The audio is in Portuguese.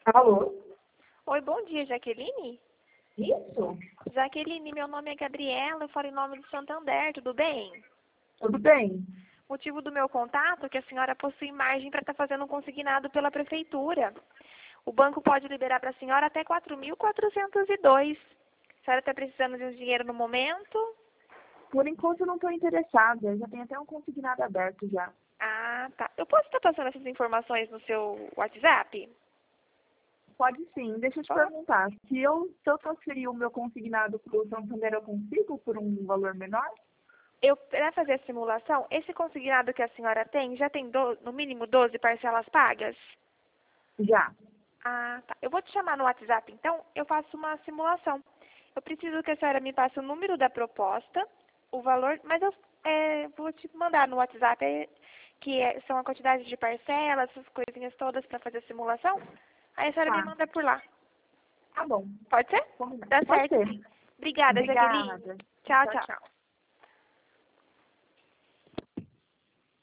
Alô? Oi, bom dia, Jaqueline. Isso? Jaqueline, meu nome é Gabriela, eu falo em nome do Santander, tudo bem? Tudo bem? Motivo do meu contato é que a senhora possui margem para estar fazendo um consignado pela prefeitura. O banco pode liberar para a senhora até 4.402. A senhora está precisando de um dinheiro no momento? Por enquanto eu não estou interessada. Já tem até um consignado aberto já. Ah, tá. Eu posso estar passando essas informações no seu WhatsApp? Pode sim. Deixa eu te Ó, perguntar. Se eu transferir o meu consignado para o Santander, eu consigo por um valor menor? para fazer a simulação, esse consignado que a senhora tem, já tem no mínimo 12 parcelas pagas? Já. Ah, tá. Eu vou te chamar no WhatsApp, então eu faço uma simulação. Eu preciso que a senhora me passe o número da proposta, o valor, mas eu vou te mandar no WhatsApp, são a quantidade de parcelas, essas coisinhas todas para fazer a simulação. Aí a senhora me Tá. manda por lá. Tá bom. Pode ser? Combinado. Dá Pode certo, ser. sim. Obrigada, Jaqueline. Obrigada. Tchau, Tchau, tchau. tchau.